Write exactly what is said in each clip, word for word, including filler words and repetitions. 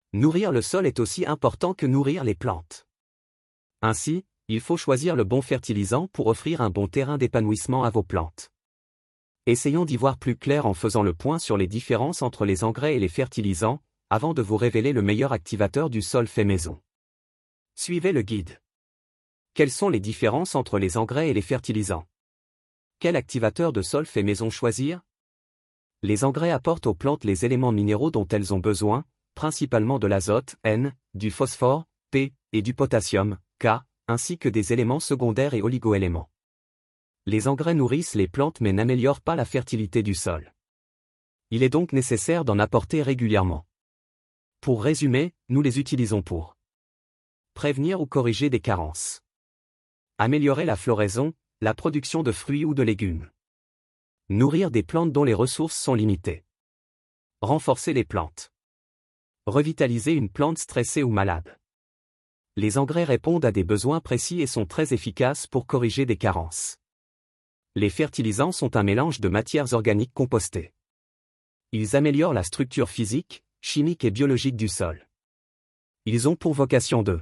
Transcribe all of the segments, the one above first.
Nourrir le sol est aussi important que nourrir les plantes. Ainsi, il faut choisir le bon fertilisant pour offrir un bon terrain d'épanouissement à vos plantes. Essayons d'y voir plus clair en faisant le point sur les différences entre les engrais et les fertilisants, avant de vous révéler le meilleur activateur du sol fait maison. Suivez le guide. Quelles sont les différences entre les engrais et les fertilisants? Quel activateur de sol fait maison choisir? Les engrais apportent aux plantes les éléments minéraux dont elles ont besoin, principalement de l'azote, N, du phosphore, P, et du potassium, K, ainsi que des éléments secondaires et oligoéléments. Les engrais nourrissent les plantes mais n'améliorent pas la fertilité du sol. Il est donc nécessaire d'en apporter régulièrement. Pour résumer, nous les utilisons pour prévenir ou corriger des carences, améliorer la floraison, la production de fruits ou de légumes, nourrir des plantes dont les ressources sont limitées, renforcer les plantes, revitaliser une plante stressée ou malade. Les engrais répondent à des besoins précis et sont très efficaces pour corriger des carences. Les fertilisants sont un mélange de matières organiques compostées. Ils améliorent la structure physique, chimique et biologique du sol. Ils ont pour vocation de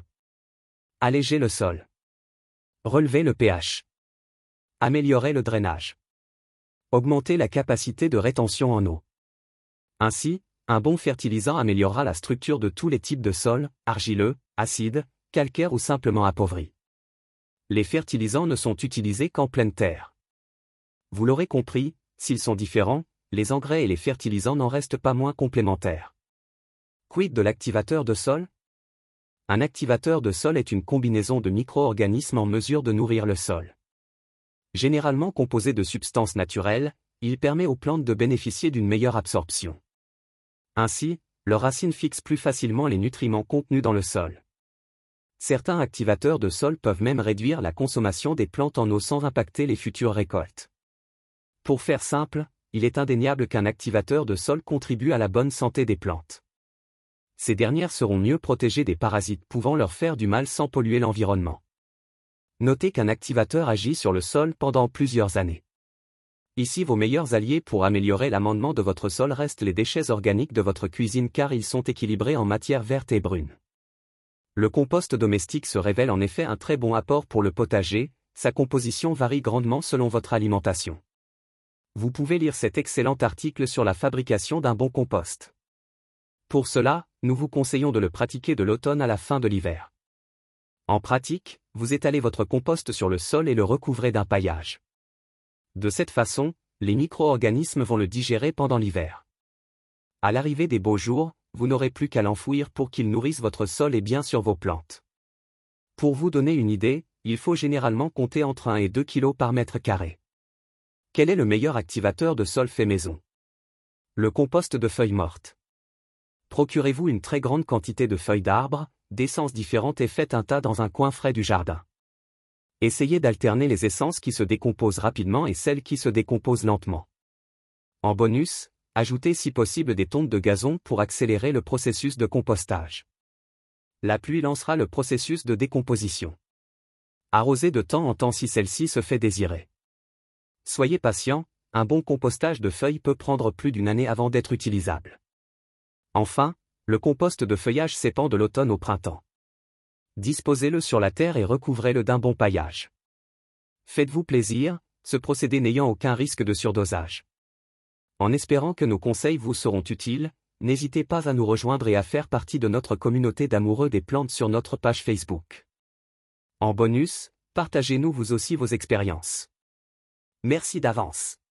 alléger le sol, relever le pH, améliorer le drainage, augmenter la capacité de rétention en eau. Ainsi, un bon fertilisant améliorera la structure de tous les types de sols, argileux, acides, calcaires ou simplement appauvris. Les fertilisants ne sont utilisés qu'en pleine terre. Vous l'aurez compris, s'ils sont différents, les engrais et les fertilisants n'en restent pas moins complémentaires. Quid de l'activateur de sol? Un activateur de sol est une combinaison de micro-organismes en mesure de nourrir le sol. Généralement composé de substances naturelles, il permet aux plantes de bénéficier d'une meilleure absorption. Ainsi, leurs racines fixent plus facilement les nutriments contenus dans le sol. Certains activateurs de sol peuvent même réduire la consommation des plantes en eau sans impacter les futures récoltes. Pour faire simple, il est indéniable qu'un activateur de sol contribue à la bonne santé des plantes. Ces dernières seront mieux protégées des parasites pouvant leur faire du mal sans polluer l'environnement. Notez qu'un activateur agit sur le sol pendant plusieurs années. Ici vos meilleurs alliés pour améliorer l'amendement de votre sol restent les déchets organiques de votre cuisine car ils sont équilibrés en matière verte et brune. Le compost domestique se révèle en effet un très bon apport pour le potager, sa composition varie grandement selon votre alimentation. Vous pouvez lire cet excellent article sur la fabrication d'un bon compost. Pour cela, nous vous conseillons de le pratiquer de l'automne à la fin de l'hiver. En pratique, vous étalez votre compost sur le sol et le recouvrez d'un paillage. De cette façon, les micro-organismes vont le digérer pendant l'hiver. À l'arrivée des beaux jours, vous n'aurez plus qu'à l'enfouir pour qu'il nourrisse votre sol et bien sûr vos plantes. Pour vous donner une idée, il faut généralement compter entre un et deux kilos par mètre carré. Quel est le meilleur activateur de sol fait maison? Le compost de feuilles mortes. Procurez-vous une très grande quantité de feuilles d'arbres, d'essences différentes et faites un tas dans un coin frais du jardin. Essayez d'alterner les essences qui se décomposent rapidement et celles qui se décomposent lentement. En bonus, ajoutez si possible des tontes de gazon pour accélérer le processus de compostage. La pluie lancera le processus de décomposition. Arrosez de temps en temps si celle-ci se fait désirer. Soyez patient, un bon compostage de feuilles peut prendre plus d'une année avant d'être utilisable. Enfin, le compost de feuillage s'épand de l'automne au printemps. Disposez-le sur la terre et recouvrez-le d'un bon paillage. Faites-vous plaisir, ce procédé n'ayant aucun risque de surdosage. En espérant que nos conseils vous seront utiles, n'hésitez pas à nous rejoindre et à faire partie de notre communauté d'amoureux des plantes sur notre page Facebook. En bonus, partagez-nous vous aussi vos expériences. Merci d'avance.